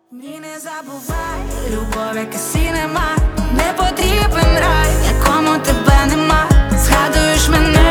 Ні, не забувай, любов, яка нема, не потрібен рай, якому тебе нема. Згадуєш мене.